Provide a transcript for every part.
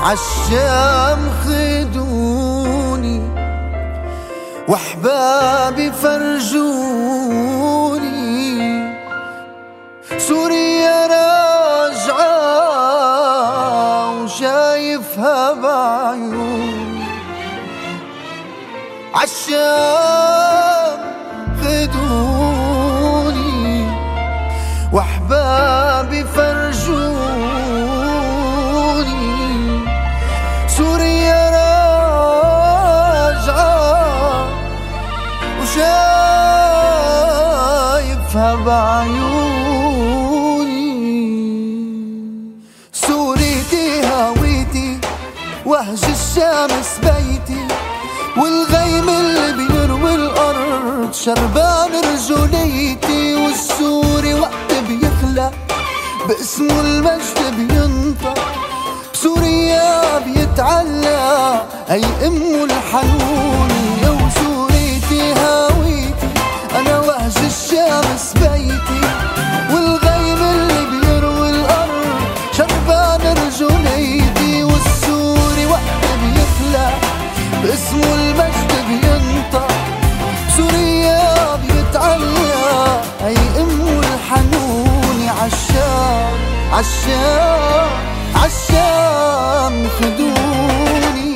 عالشام خدوني واحبابي فرجوني، سوريا راجعة وشايفها بعيوني. عالشام خدوني واحبابي فرجوني، سوريا راجعة وشايفها بعيوني. سوريتي هويتي وهج الشمس بيتي، والغيم اللي بيروي الأرض شربان رجوليتي. والسوري وقت بيخلق باسمه المجد بينطق، بسوريا بيتعلق أي أمه الحنوني. وسوريتي هويتي أنا وهج الشمس بيتي، والغيم اللي بيروي الأرض شربان رجوليتي. والسوري وقت بيخلق باسمه المجد بينطق، بسوريا بيتعلق أي أمه الحنوني. عالشام عالشام عالشام خدوني.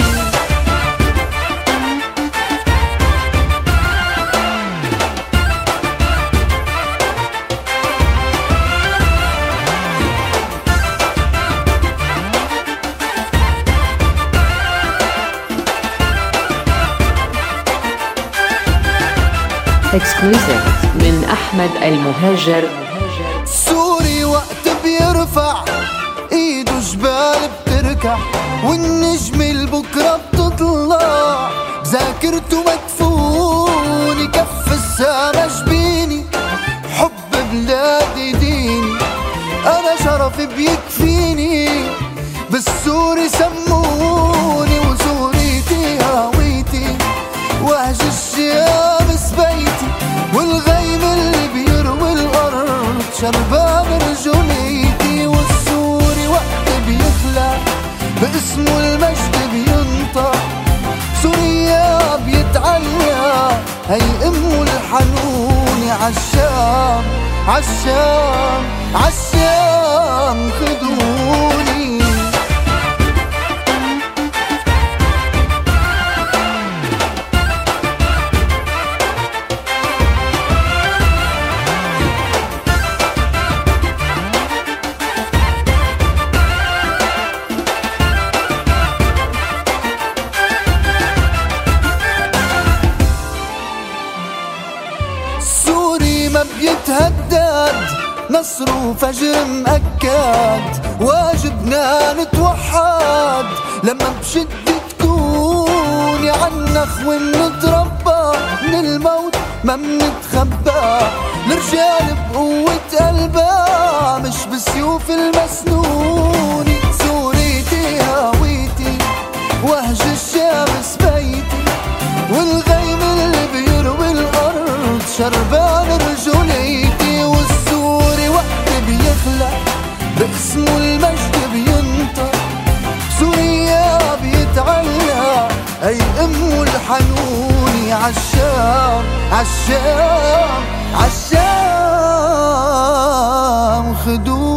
Exclusive من أحمد المهاجر. سوري وقت بيرفع ايده جبال بتركع، والنجم البكرة بتطلع بذاكرته مدفوني. كف السما جبيني حب بلادي ديني، أنا شرف بيكفيني بالسوري سموني. وسوريتي هويتي وهج الشمس بيتي، والغيم اللي بيروي الأرض شربان رجوليتي. والسوري وقت بيخلق باسمه المجد بينطق، سوريا بيتعلق هي أمه الحنوني. عالشام عالشام عالشام خدوني. ما بيتهدد نصر وفجر مأكد، واجبنا نتوحد لما بشدة تكوني. عنخ ونتربى من الموت ما منتخبى، الرجال بقوة قلبها مش بسيوف المسنوني. سوريتي هويتي وهج الشمس بيتي، والغيم اللي بيروي الأرض شربان رجوليتي. والسوري وقت بيخلق باسمه المجد بينطق، سوريا بيتعلق أي أمه الحنوني. عالشام عالشام عالشام خدوني.